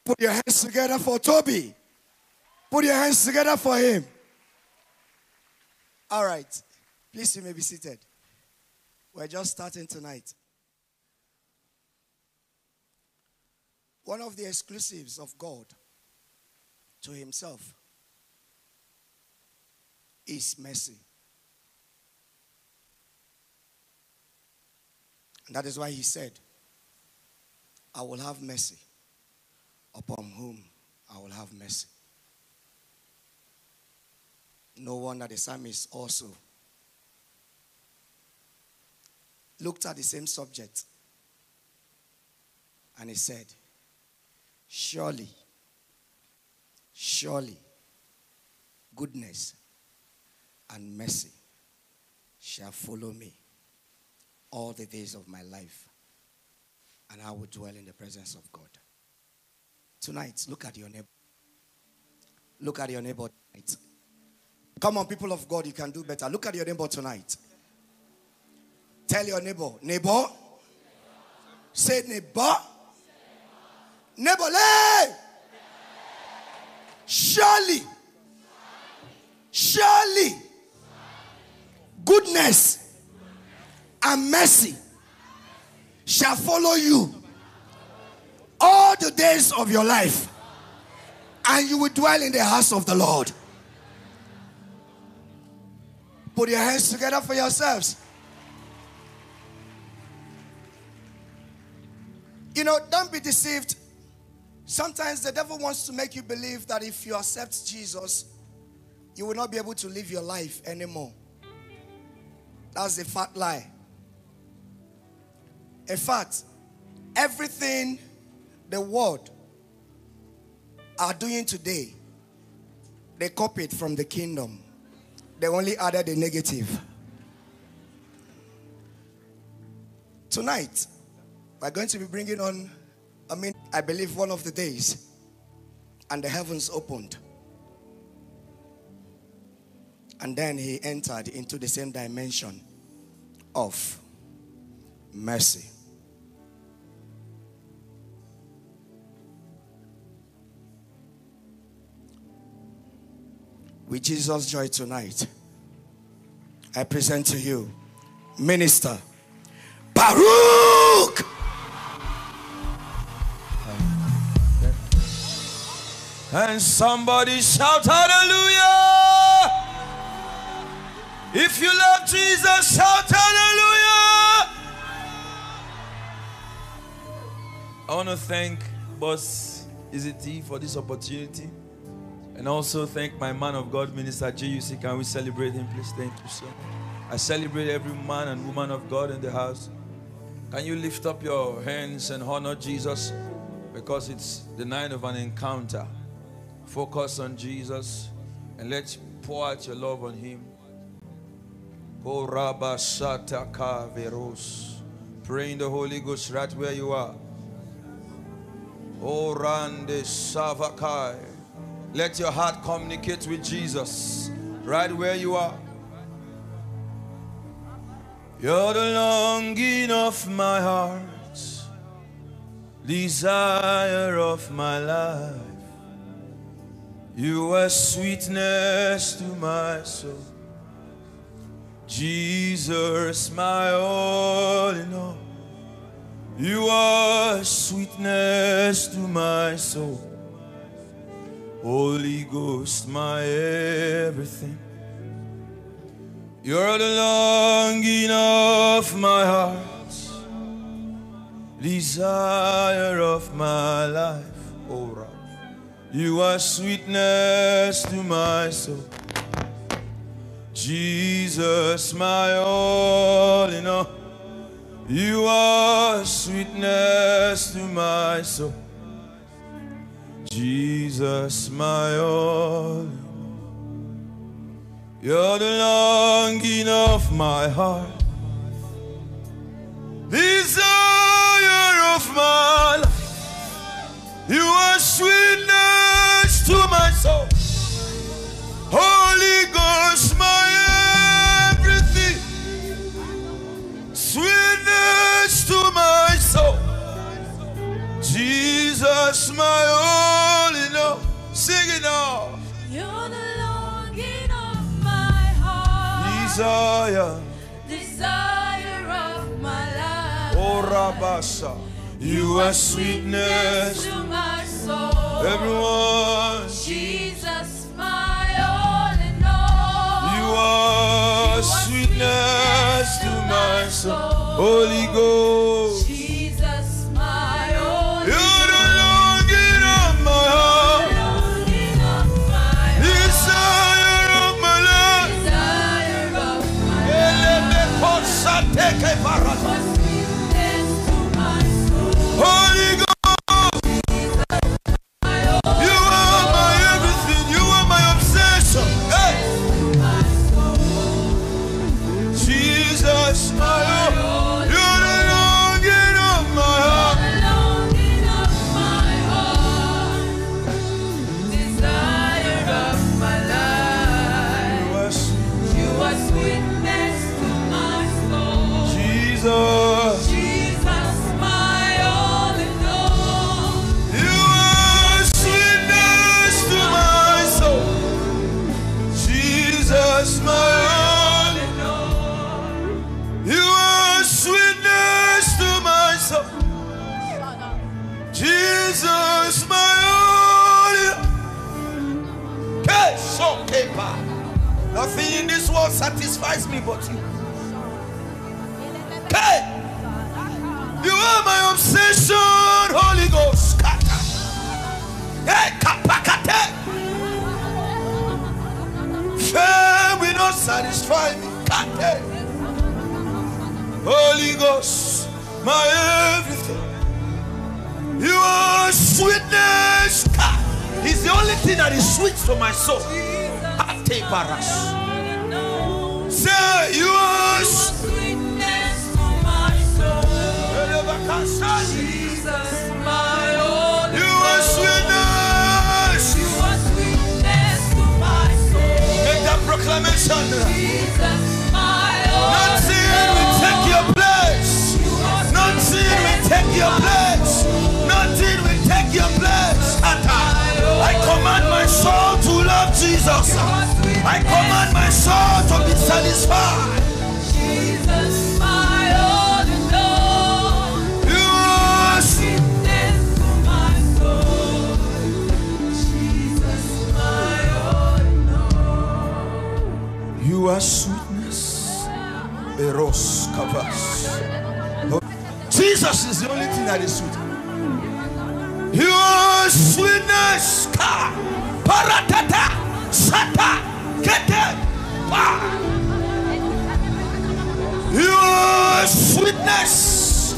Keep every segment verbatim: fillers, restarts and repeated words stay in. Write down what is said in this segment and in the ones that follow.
Put your hands together for Toby. Put your hands together for him. All right. Please, you may be seated. We're just starting tonight. One of the exclusives of God to himself is mercy. And that is why he said, I will have mercy upon whom I will have mercy. No wonder the psalmist also looked at the same subject and he said, surely, surely, goodness and mercy shall follow me all the days of my life, and I will dwell in the presence of God. Tonight, look at your neighbor. Look at your neighbor tonight. Come on, people of God, you can do better. Look at your neighbor tonight. Tell your neighbor, neighbor. Say neighbor. Neighbor, lay. Surely, surely, goodness and mercy shall follow you all the days of your life, and you will dwell in the house of the Lord. Put your hands together for yourselves. You know, don't be deceived. Sometimes the devil wants to make you believe that if you accept Jesus, you will not be able to live your life anymore. That's a fat lie. In fact, everything the world are doing today, they copied from the kingdom. They only added the negative. Tonight, we're going to be bringing on, I mean, I believe one of the days, and the heavens opened. And then he entered into the same dimension of mercy. With Jesus' joy tonight, I present to you Minister Baruch. And somebody shout hallelujah. If you love Jesus, shout hallelujah. I want to thank Boss Izzy for this opportunity. And also thank my man of God, Minister J U C. Can we celebrate him, please? Thank you, sir. I celebrate every man and woman of God in the house. Can you lift up your hands and honor Jesus? Because it's the night of an encounter. Focus on Jesus and let's pour out your love on him. Pray in the Holy Ghost right where you are. Orande Savakai. Let your heart communicate with Jesus right where you are. You're the longing of my heart, desire of my life. You are sweetness to my soul. Jesus, my all in all. You are sweetness to my soul. Holy Ghost, my everything. You're the longing of my heart, desire of my life. Oh, right. You are sweetness to my soul. Jesus, my all in all. You are sweetness to my soul. Jesus, my all. You're the longing of my heart, desire of my life. You are sweetness to my soul. Holy Ghost, my everything. Sweetness to my soul. Jesus, my all. sing it now. You're the longing of my heart. Desire. Desire of my life. Oh, Rabasa. You are sweetness to my soul. Everyone. Jesus, my all in all. You are, you are sweetness, sweetness to my soul. Holy Ghost. Jesus, my all in all. You're the longing of my heart. Longing of my heart. Desire of my life. Desire of my life. Holy Ghost. You are my everything. You are my obsession. Hey. Jesus, my Lord. You're the longing of my heart. Desire of my life. You are sweetness to my soul. Jesus. Jesus, my only. Nothing in this world satisfies me but you. Hey, you are my obsession, Holy Ghost. Hey, kapakate. Fame will not satisfy me. Kate. Holy Ghost, my everything. You are sweetness. He's the only thing that is sweet to my soul. Say, you are sweetness to my soul. Jesus, my all. You are sweetness. You are sweetness to my soul. Make that proclamation. Jesus, my all. Nothing will take your place. Nothing will take your place. Nothing will take your place. I command my soul to love Jesus. I command my soul to be satisfied. Jesus, my all in all. You are sweetness to my soul. Jesus, my all in all. You are sweetness. Eros kavas. Jesus is the only thing that is sweet. You are sweetness. Ka. Paratata. Sata. Kete. Pa. You are sweetness.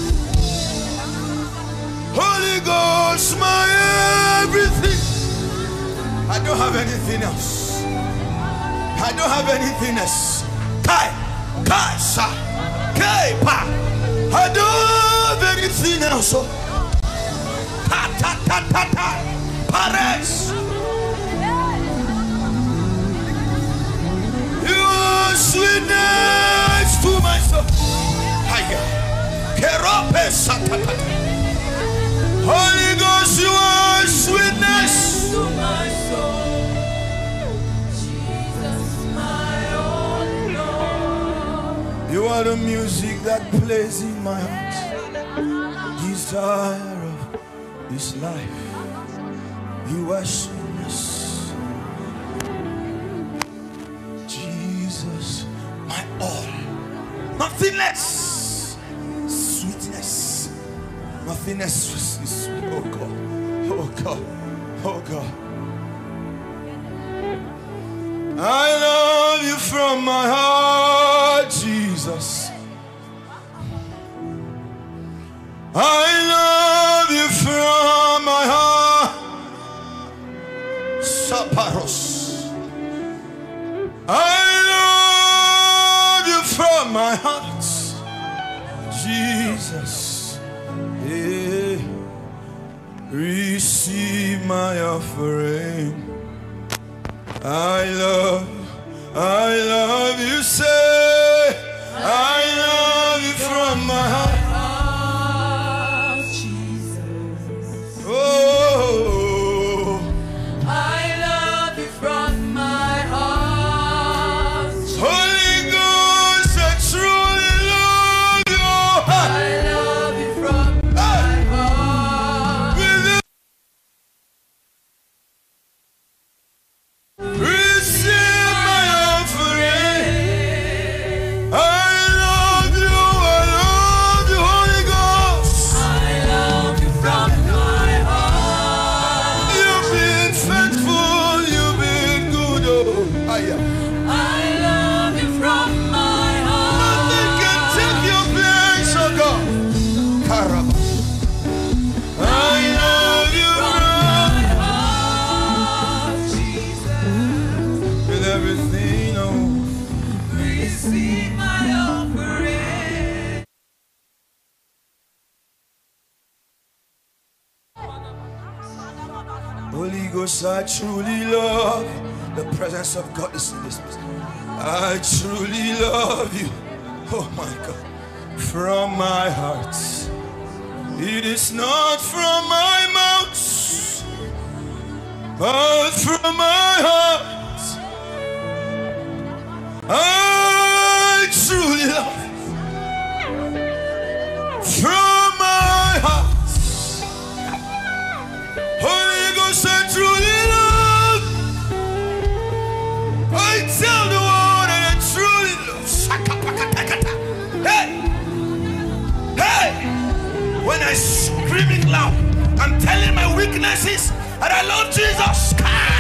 Holy Ghost, my everything. I don't have anything else. I don't have anything else. Kai. Kai. Sa. Kai. Pa. I don't have anything else. Ta ta ta ta ta. Paris. You are sweetness to my soul. Hiya. Kerope satata. Holy Ghost, you are sweetness to my soul. Jesus, my all in all. You are the music that plays in my heart. Desire of this life. You are sweetness. Jesus, my all. Nothing less. Sweetness. Nothing less is sweet. Oh God. Oh God. Oh God. I love you from my heart, Jesus. I love you from my heart. Saparos. I love you from my heart, Jesus. Yeah. Receive my offering. I love, I love you, say, I love you from my heart. Oh, Holy Ghost, I truly love. The presence of God is in this place. I truly love you. Oh my God. From my heart. It is not from my mouth, but from my heart. I truly love you. From my heart. Holy Ghost, I truly love. I tell the world that I truly love. Hey! Hey! When I scream it loud, I'm telling my weaknesses that I love Jesus.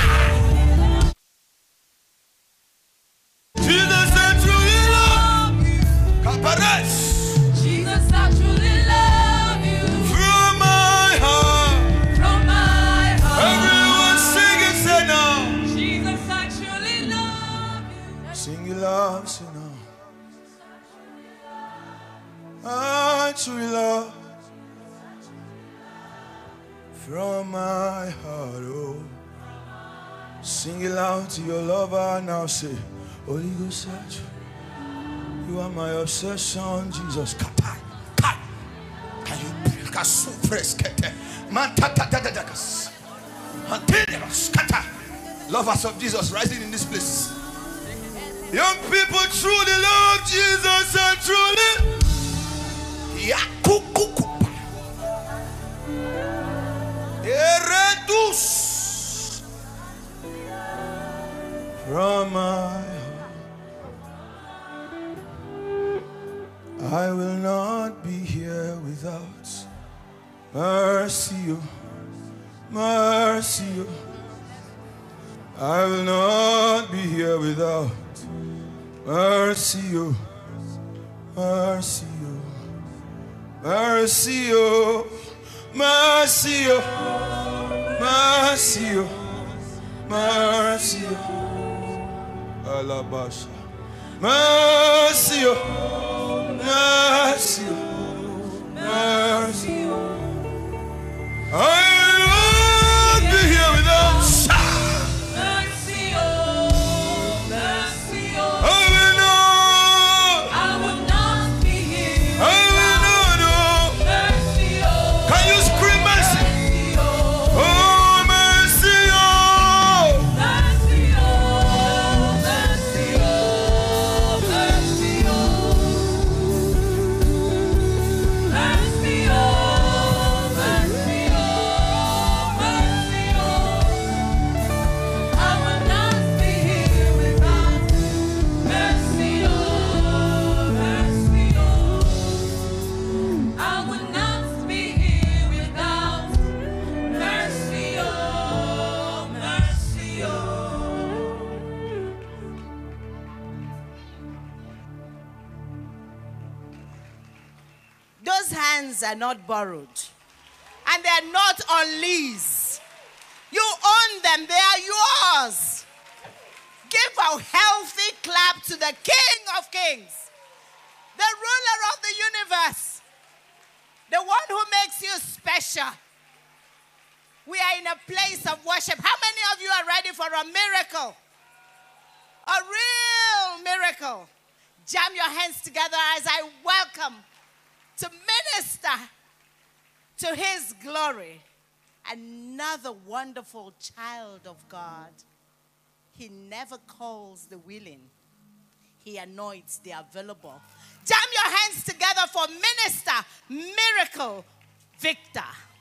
Jesus, I truly love you. Kaparesh. Jesus, I truly love you. From my heart. From my heart. Everyone sing it, say now. Jesus, I truly love you. Sing it loud, say now. I truly love. From my heart, oh. Sing it loud to your lover now. Say, Holy Ghost, you are my obsession, Jesus. Katai, kai. Can you kasu press kete? Man tata tata tatas. Antenos kata. Lovers of Jesus rising in this place. Young people truly love Jesus and truly. Yakukuku. Eredus. From my heart, I will not be here without mercy, oh, mercy, oh. I will not be here without mercy, oh, mercy, oh, mercy, oh, mercy, oh, mercy, oh, mercy, oh. Alabasha. Mercy, oh, mercy, oh, mercy. I won't be here without Mercy, oh, mercy, oh. I will not, I will not be here. I will not, oh. Mercy, oh. Can you scream mercy? Mercy, oh. Oh, mercy, oh. Mercy, oh. Mercy, oh. Mercy, oh. Mercy, oh. Mercy, oh. Mercy, oh. I will not be here without mercy, oh. Mercy, oh. I will not be here without mercy, oh. Mercy, oh. Those hands are not borrowed. And they are not on lease. You own them. They are yours. Give a healthy clap to the King of Kings, the ruler of the universe, the one who makes you special. We are in a place of worship. How many of you are ready for a miracle? A real miracle. Jam your hands together as I welcome to minister to his glory another wonderful child of God. He never calls the willing. He anoints the available. Jam your hands together for Minister Miracle Victor.